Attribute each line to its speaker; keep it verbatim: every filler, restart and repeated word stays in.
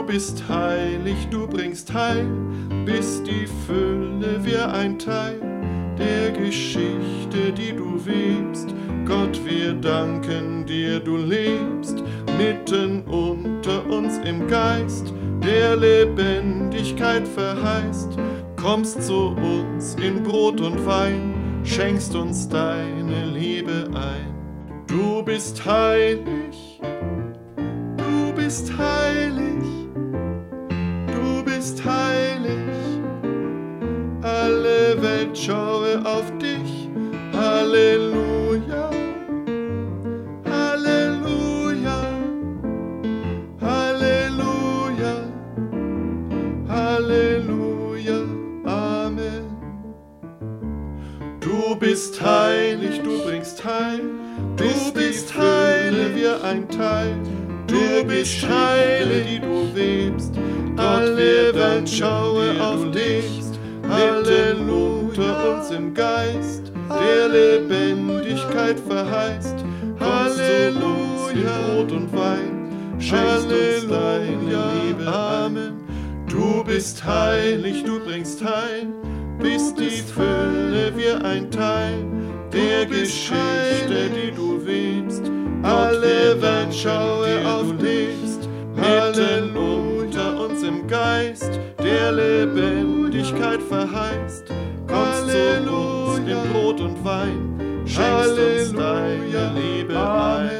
Speaker 1: bist heilig, du bringst Heil, bist die Fülle, wir ein Teil der Geschichte, die du webst. Gott, wir danken dir, du lebst mitten unter uns im Geist, der Lebendigkeit verheißt. Kommst zu uns in Brot und Wein, schenkst uns deine Liebe ein. Du bist heilig, du bist heilig, du bist heilig. Alle Welt schaue auf dich, Halleluja, Halleluja, Halleluja, Halleluja, Amen. Du bist heilig, du bringst Heil, du bist heilig, wir ein Teil, du bist Heile, die du webst, alle Welt schaue auf dich, Halleluja, uns im Geist, der Lebendigkeit verheißt. Halleluja, Brot und Wein, schenkst uns deine Liebe. Amen. Du bist heilig, du bringst Heil, bist die Fülle, wir ein Teil der Geschichte, die du webst. Alle Welt schaue auf dich, Halleluja, uns im Geist, der Lebendigkeit verheißt. Kommst zu uns in Brot und Wein, schenkst uns deine Liebe ein.